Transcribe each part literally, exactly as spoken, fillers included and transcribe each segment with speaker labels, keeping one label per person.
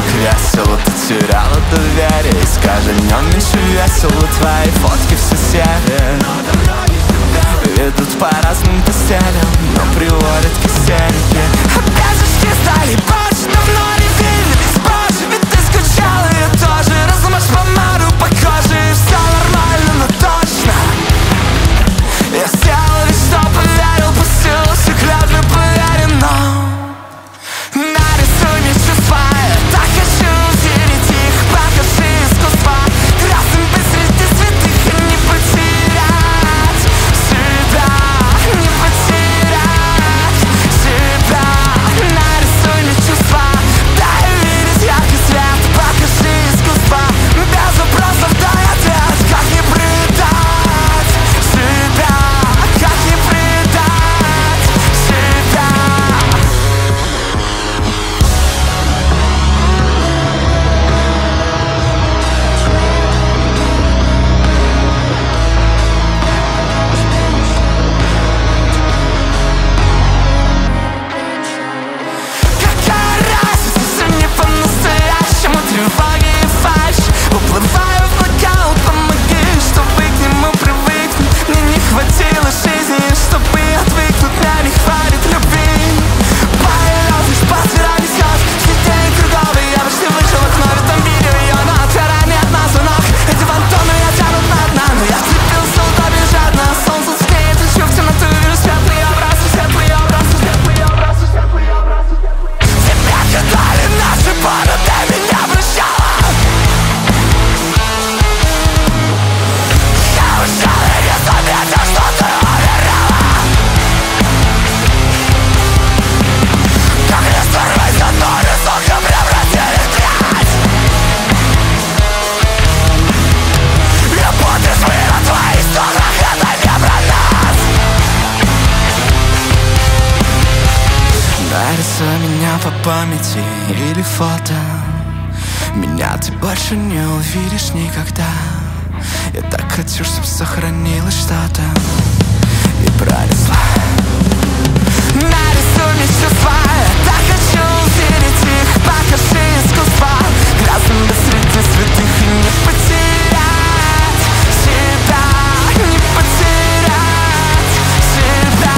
Speaker 1: весело, ты теряла доверие. И с каждым днем меньше весело, твои фотки все серые. Ведут по разным постелям, но приводят к истерике. Опять же стали больше, давно не виделись позже. Ведь ты скучала, я тоже. Размажь помаду по коже, и все нормально, но точно. Я сделал лишь что поверил, пустил все клятвы, поверен, но нарисуй мне чувства, я так хочу увидеть их. Покажи искусство красным посреди святых, и не потерять себя, не потерять себя. Нарисуй мне чувства, дай увидеть яркий свет. Покажи искусство без вопросов, дай ответ. Как не предать себя, как не предать себя. Какая разница, если не по-настоящему? Тревоги и фальшь, уплываю в нокаут. Помоги, чтобы к нему привыкнуть. Мне не хватило жизни, чтобы отвыкнуть. Мне не хватит любви. Полет лишь по спирали слез, сидели круговые. Я почти вышел в окно, там видео ее, но отгорание от нас звонок. Эти фантомы я тянут на дна, но я вцепился удобнее жадно. Солнце скреет, лечу в темноту, вижу светлые образы, светлые образы, светлые образы, светлые образы. Тебя кидали наши пары, ты меня прощала. Я ушел и не заметил, что ты умирала. Как растворилась, который сухо превратили в грязь. Я подышу на твоих стонах, это не про нас. Нарисуй меня по памяти или фото. Меня ты больше не увидишь никогда. Я так хочу, чтоб сохранилось что-то и пронесла. Нарисуй мне чувства, я так хочу увидеть их. Покажи искусство красным посреди святых, и не потерять себя, не потерять себя.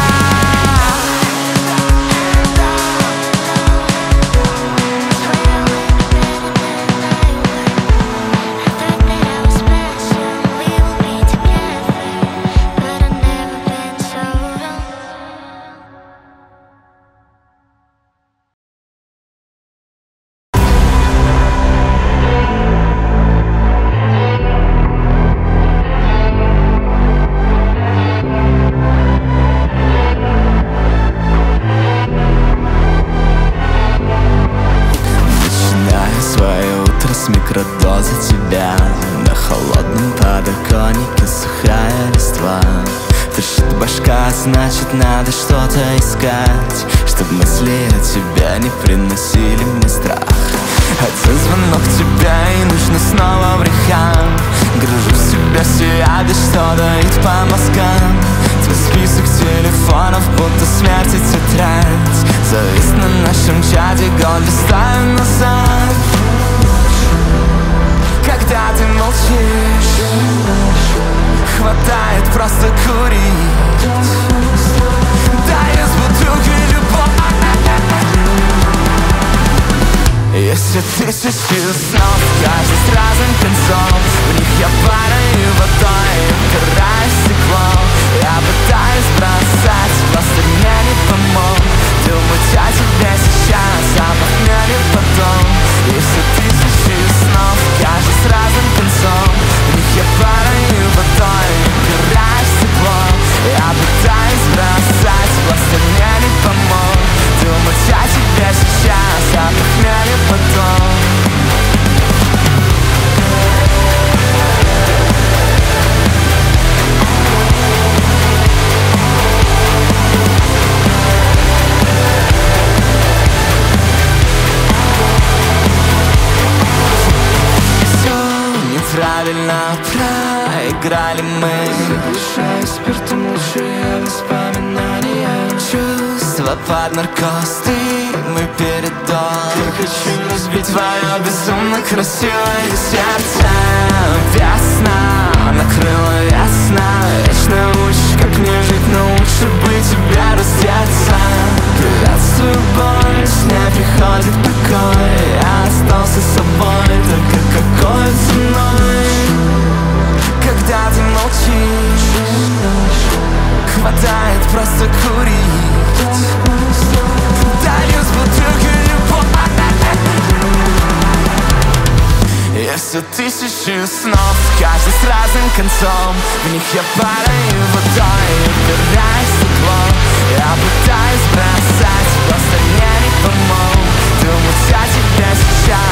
Speaker 1: Начинаю свое утро с микродозы тебя. На холодном подоконнике сухая листва. Трещит башка, значит надо что-то искать, чтоб мысли о тебе не приносили мне страх. Один звонок тебя, и нужно снова в рехаб. Гружу в себя сияды, что дают по мозгам. Твой список телефонов, будто смерти тетрадь. Завис на нашем чате, год листаю назад. Когда ты молчишь, хватает просто курить. Дай из бутылки любовь. Если тысячи снов, каждый с разным концом, в них я падаю водой, упираюсь в стекло. Я пытаюсь бросать, просто мне не помог. Думать о тебе сейчас, а похмелье потом. Если тысячи снов, каждый с разным концом, в них я падаю водой, упираюсь в стекло. Я пытаюсь бросать, просто мне не помог. Думать о тебе сейчас, а похмелье потом. Неправильно проиграли мы. Дышай спиртом, лучшие воспоминания. Чувства тело под наркоз, ты мой передоз. Я хочу разбить твое безумно красивое сердце. Весна накрыла весна, вечно учишь, как мне жить, но лучше бы тебя раздеться. Приветствую боль, с ней приходит покой. Я остался собой, только какой ценой? Когда ты молчишь, хватает просто курить. Даю с бутылкой любовь. Я все тысячи снов, каждый с разным концом. В них я падаю водой и упираюсь в стекло. Я пытаюсь бросать, просто мне не помог. Думать о тебе сейчас